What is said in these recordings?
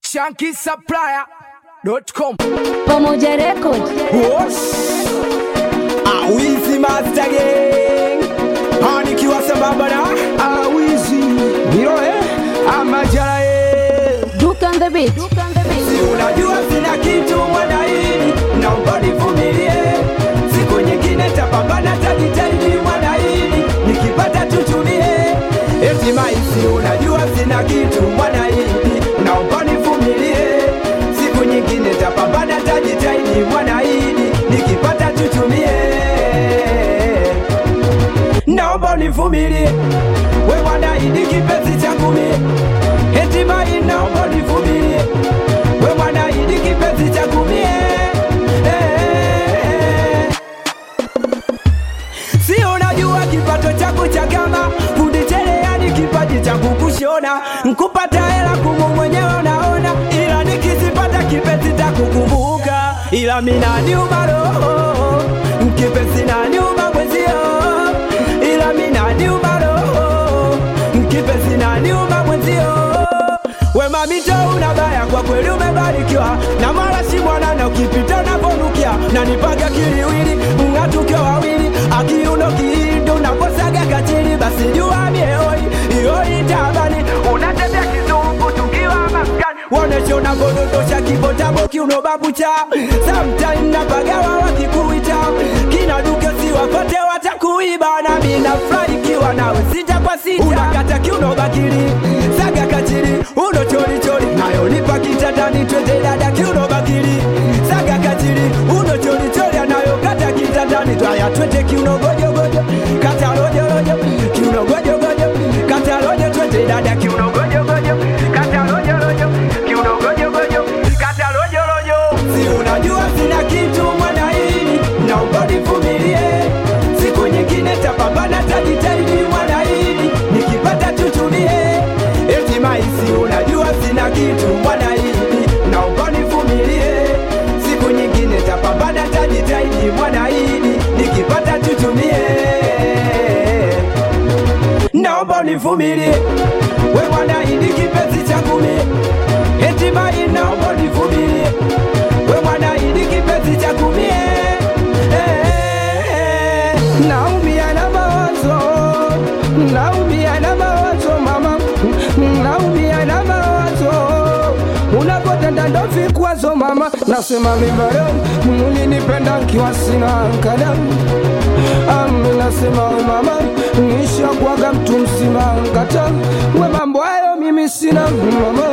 ShankySupplier.com Pamoja Record. Awizi Master Gang Nikiwa sambamba na Awizi Niroe Amajara Duke on the beat. Si unajua sina kitu mwana hili naomba nivumilie siku nyingine tapambana tajitahidi mwana hili nikipata tutumie eti maisi unajua sina kitu mwana hili naomba nivumilie siku nyingine tapambana tajitahidi mwana hili nikipata tutumie naomba nivumilie we mwana hili kipenzi changu mie eti mai naomba nivumilie we mwana hili kipenzi changu mie si unajua kipato changu cha kama kunditele yani kipaji changu kushona nkupata hela kumu mwenyewe unaona ila nikizipata kipenzi takukumbuka ila mina niuma roho kipenzi na niuma mwezio ila mina niuma roho kipenzi na niuma mwezio we mamito unabaya kwa kweli umebarikiwa na mara si mwana na ukipita unavonukia na nipaga kiliwili ungatukio wawili akiuno kiindo unaposaga kachili basi jua miehoi iyo itabani unatembea kizungu tukiwa maskani wonesho unavodondosha kibotaboki unobabucha sometime napagawa wakikuita kina duke siwapate watakuiba na mina furahikiwa nawe sita kwa sita unakata kiunobakili saga kachili uno chori chori nayo nipa kitatani twende dada kiunobakili saga kachili uno chori chori anayo kata kitatani twaya twende kiunogojogojo kata rojo kiunogojogojo kata rojo twende dada kiunogojogojo kata rojo kiunogojogojo kata rojo si unajua sina kitu mwana hili naomba nivumilie siku nyingine tapambana tajitahidi mwana hili nikipata tutumie eti maisi unajua sina kitu mwana hili naomba nivumilie siku nyingine tapambana tajitahidi mwana hili nikipata tutumie naomba nivumilie we mwana hili kipenzi changu mie eti mai naomba nivumilie we mwana hili kipenzi changu mie naumia na mawazo mama naumia na mawazo unapotenda ndo vikwazo mama nasema mibara ulinipenda nkiwa sina nkada nasema mama nisha kuwaga mtu mzima nkata we mambo hayo mimi sina mama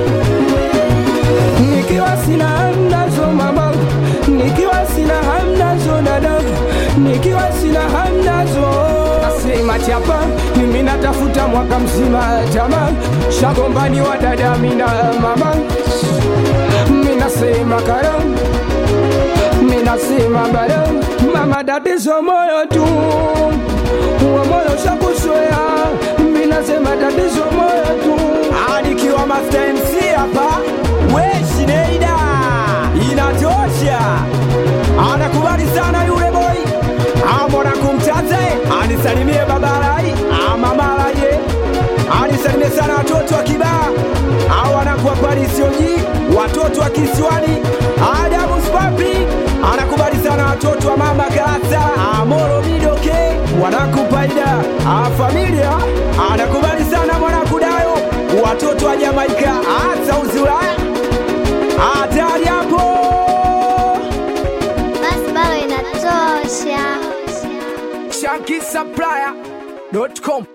nikiwa sina hamnazo mama nikiwa sina hamnazo dada nikiwa sina hamnazo nasema chapa mimi natafuta mwaka mzima jama shagombani wa dada mina mama mina sema kara mina sema bara mama tatizo moyo tu uwa moyo shakusoya mina sema tatizo moyo tu anikiwa Master MC hapa weshi neida inatosha anakubali sana yule boy amona kumtaze anisalimie babalai amamalaye anisalimie sana watoto wa kibaa au anakuwa palisioji watoto wa kisiwani Adamu Spapi anakubali sana watoto wa mama Galata Amoro Midoke wanakupaida familia anakubali sana mwanakudayo watoto wa Jamaika hata uzulaya hatari hapo basi bawe inatosha ShankySupplier.com